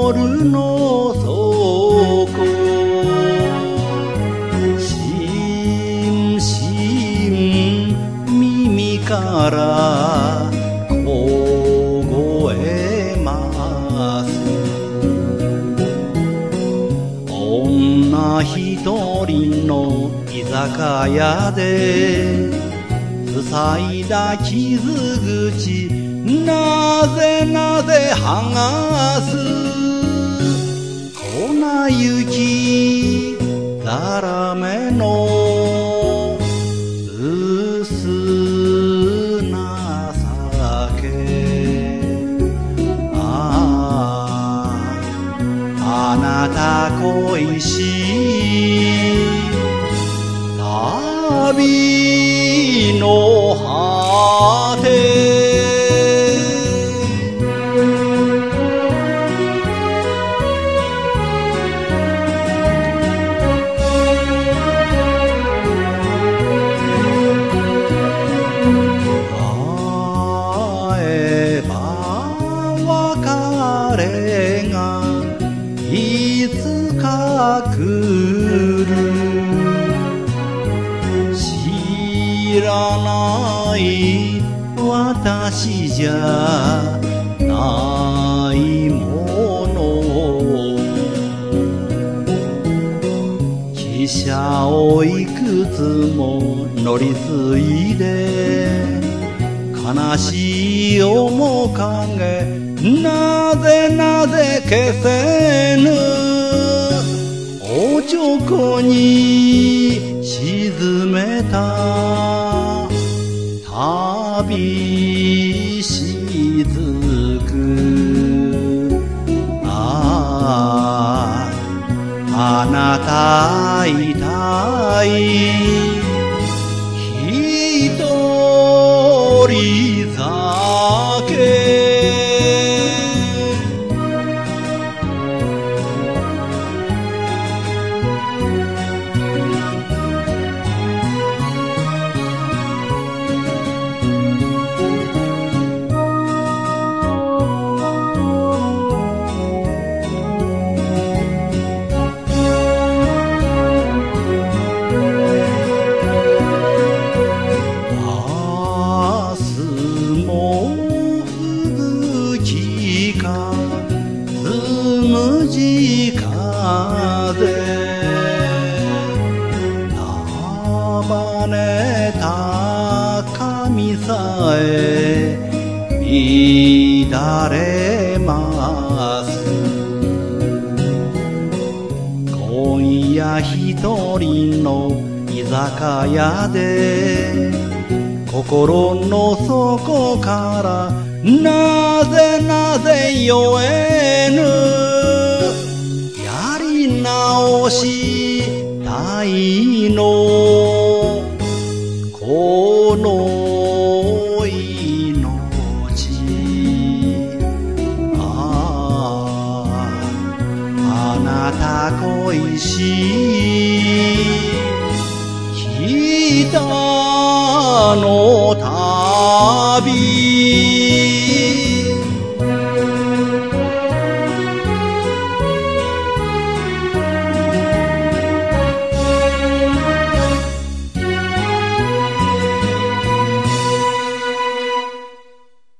夜の底しんしん耳から凍えます女一人の居酒屋で塞いだ傷口なぜ剥がす粉雪だらめの薄情けあなた恋しい旅の果ていつか来る知らない私じゃないもの汽車をいくつも乗り継いで悲しい面影なぜ消せぬおちょこに沈めた旅しずくあなたいたい一人酒つむじ風束ねた髪さえ乱れます今夜一人の居酒屋で心の底からなぜ酔えぬやり直したいのこの命あなた恋しい